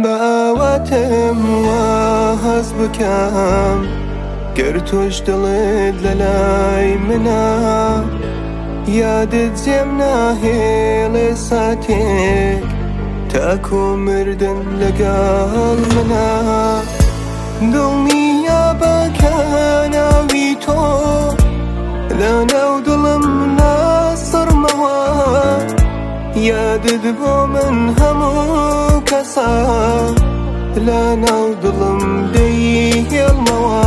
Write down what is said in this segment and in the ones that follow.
باواتم واهز بکەم گەر تۆش دڵت لەلای منە یادت جێم ناهێڵێ ساتێک تاکو مردن لەگەڵ منە دڵنیا بکە ناوی تۆ لە ناو دڵم ناسڕمەوە یادت بۆ من هەموو کەسە لە ناو دڵم دەیهێڵمەوە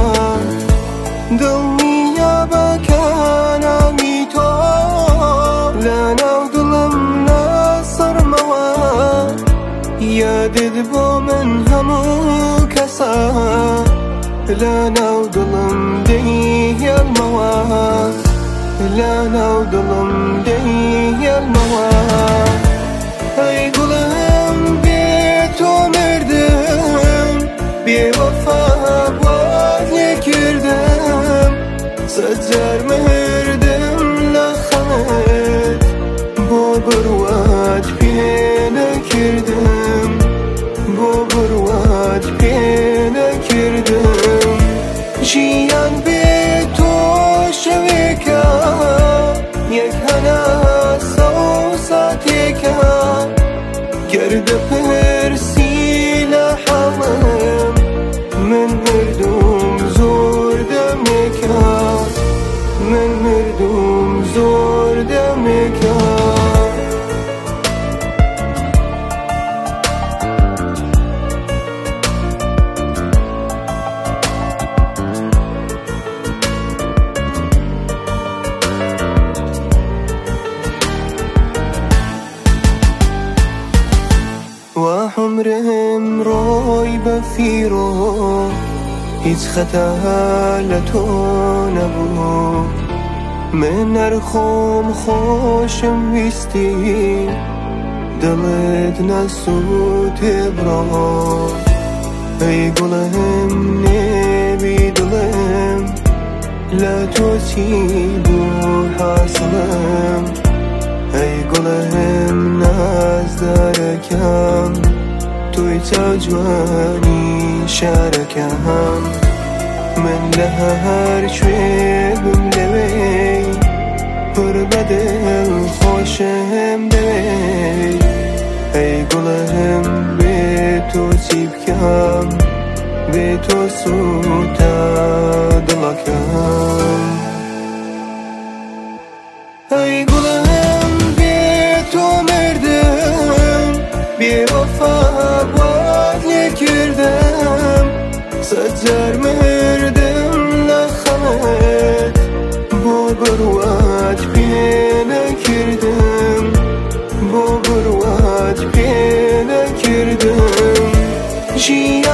دڵنیا بکە ناوی تۆ لە ناو دڵم ناسڕمەوە یادت بۆ من هەموو کەسە لە ناو دڵم دەیهێڵمەوە لە ناو دڵم دەیهێڵمەوە ئەی گوڵم بێ تۆ مردم بێوەفا وات لێ کردم سەد جار مردم لە خەمت بۆ بڕوات پێ نەکردم بۆ بڕوات پێ نەکردم ژیان بێ تۆ شەوێکە یەک هەناسە و ساتێکە گەر دەپرسی لە حەڵم من مردوم زۆر دەمێکە من مردوم زۆر دەمێکە وعمرم ڕۆی بە فیرۆ هیچ خەتا لە تۆ نەبوو من نەرخۆم خۆشم ویستی دڵت نەسووتێ بڕۆ ئەی گوڵم نێوی دڵم لە تۆ چی بوو حاسڵم ئەی گوڵم نازدارەکەم توی چاو جوانی شارەکەم من لە هەر کوێ بم لەوێ پڕ بە دڵ خۆشم دەوێ ئەی گوڵم بێ تۆ چی بکەم بێ تۆ سووتە دڵەکەم ئەی گوڵم بێ تۆ مردم بێوەفا وات لێ کردم سەد جار مردم لە خەمت بۆ بڕوات پێ نەکردم بۆ بڕوات پێ نەکردم